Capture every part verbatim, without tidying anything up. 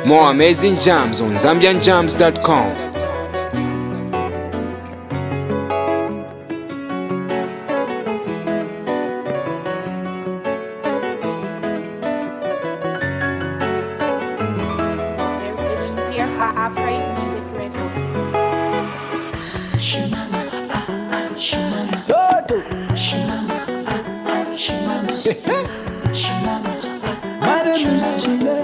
More amazing jams on zambian jams dot com. I praise music records. Shimama, ah, ah, shimama. Dodo. Shimama, ah, ah, shimama. Shimama, ah, ah, shimama.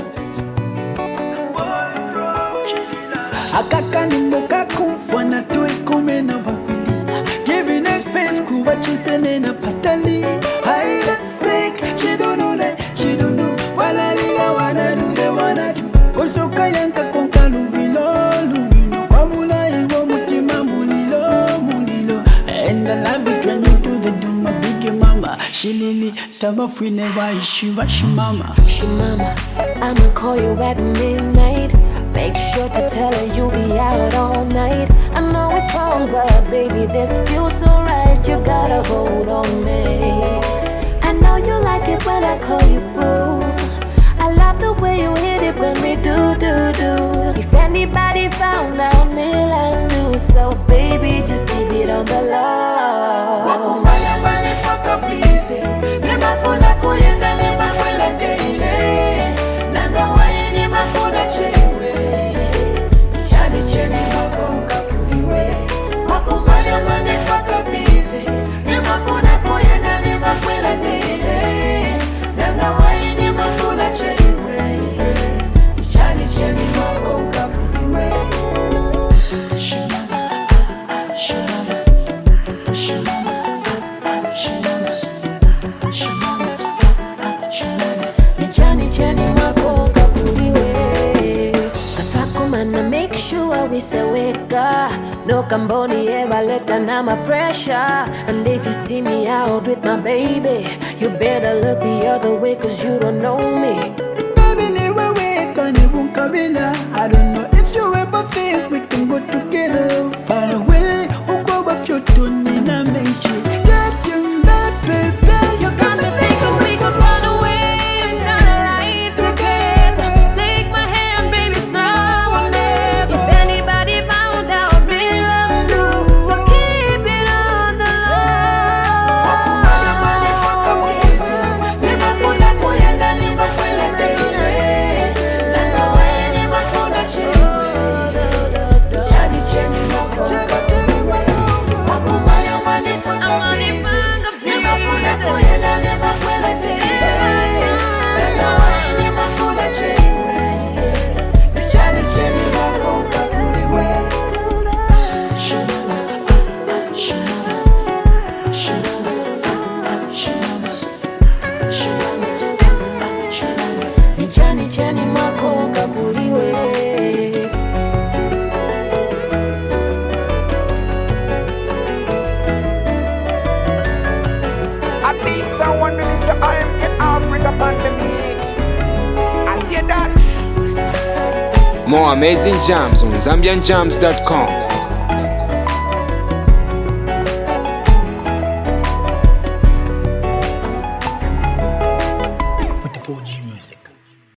Akaka nimboka kumfwa na tuwe kume na wawili. Giving a space kuwa chisene na patali. Hide and seek, she don't know that, she don't know. Wana lila wana do, they wanna do. Osoka yanka konka lubilo, lubilo. Kwa mula iwo mutima mulilo, mulilo. And I love it when you do the do my big mama. Shilili, tabafwine wa ishiwa shimama. Shimama, I'ma call you at midnight. Make sure to tell her you'll be out all night. I know it's wrong, but baby, this feels so right. You got a hold on me. I know you like it when I call you boo. I love the way you hit it when we do, do, do. If anybody found out, me I knew. So baby, just keep it on the low. Wakumbaya mani fuck please. Nema funa kuyenda nema kwela teile. Nanga wae nema funa chewe. Chani cheni makonga kuliwe. Wakumbaya mani fuck please. Nema funa kuyenda nema kwela teile. Nanga wae nema funa chewe. Chani cheni makonga kuliwe. Shimama, ah, ah, shimama. Shimama, ah, ah, shimama. Shimama, ah, ah, shimama. Nichani chani mwako kapuliwe. Katakumana make sure we say weka. No kamboni ever let down my pressure. And if you see me out with my baby, you better look the other way cause you don't know me. Baby, never wake on you won't come in. I don't know if you ever think we can go together. Far away, who go off your tune in a mansion. Get you back, baby. You got me thinking we could run away, start a life together. Take my hand, baby, it's now or never. If anybody found out, real love do. So keep it on the low. Wakumaya mani fuck up easy. Nema funa kuyenda nema kwela teile. Nanga wae nema funa chewe. Chani cheni makonga kuliwe. Wakumaya mani fuck up easy. Nema funa kuyenda nema kwela teile. Nanga wae nema funa chewe. Chani cheni makonga kuliwe. Shimama, ah, ah, shimama. Shimama, ah, ah, shimama. Shimama, ah, ah, shimama. Nichani chani mwako kapuliwe. At least someone Minister I am in Africa pandemic. I hear that. More amazing jams on zambian jams dot com.